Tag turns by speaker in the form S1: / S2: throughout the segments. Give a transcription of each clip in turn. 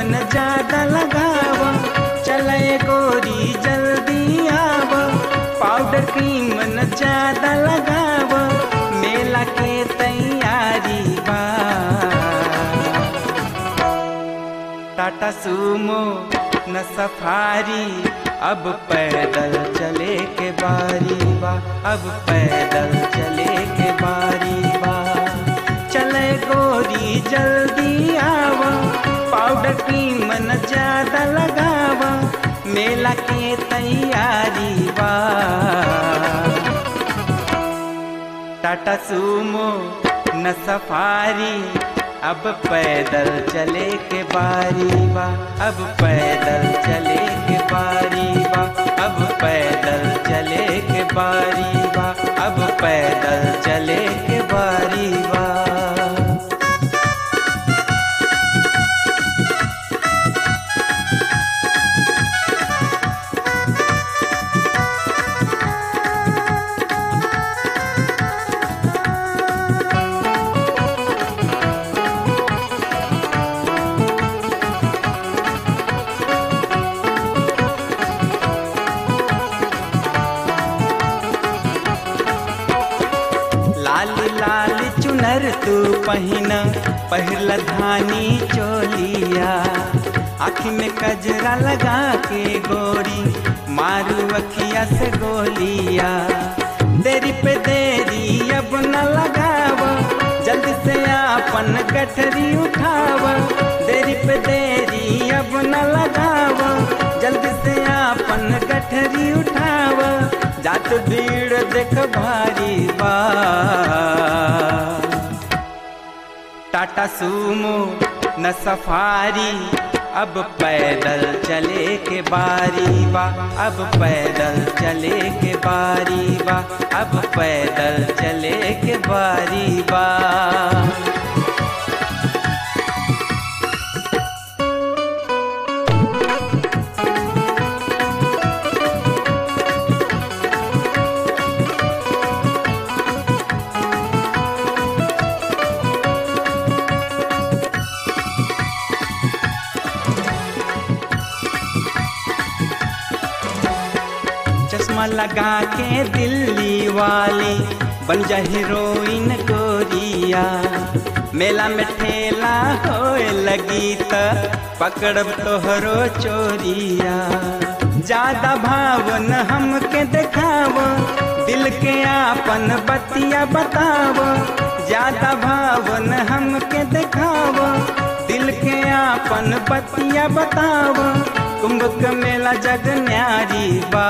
S1: मन ज्यादा लगाव, चले गोरी जल्दी आव, पाउडर क्रीम न ज्यादा लगाव, मेला के तैयारी बा। टाटा सूमो न सफारी, अब पैदल चले के बारी बा, अब पैदल चले के बारी बा। चले गोरी जल्दी आव, पाउडर क्रीम न ज्यादा लगाव, मेला के तैयारी बा। टाटा सूमो न सफारी, अब पैदल चले के बारी बा, अब पैदल चले के बारी बा, अब पैदल चले के बारी बा, अब पैदल चले के बारी बा। लाली लाली चुनर तू पहिना, पहिरला धानी चोलिया, आँखी में कजरा लगा के गोरी, मारू अखिया से गोलिया। देरी पे देरी अब न लगाव, जल्दी से आपन गठरी उठाव, देरी पे देरी अब न लगाव, जल्दी से आपन गठरी उठाव, जात भीड़ देख भारी बा। टाटा सूमो न सफारी, अब पैदल चले के बारी बा, अब पैदल चले के बारी बा, अब पैदल चले के बारी बा। चश्मा लगा के दिल्ली वाली, बन जा हीरोइन गोरिया, मेला में ठेला होए लगी त पकड़ब तोहरो चोरिया। ज्यादा भावन हमके देखाव, दिल के आपन बतिया बताव, ज्यादा भावन हमके देखाव, दिल के आपन बतिया बताव, कुंभ का मेला जग न्यारी बा।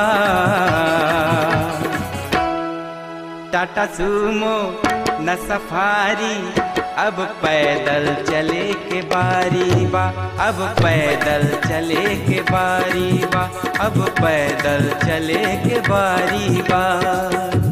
S1: टाटा सूमो न सफारी, अब पैदल चले के बारी बा, अब पैदल चले के बारी बा, अब पैदल चले के बारी बा।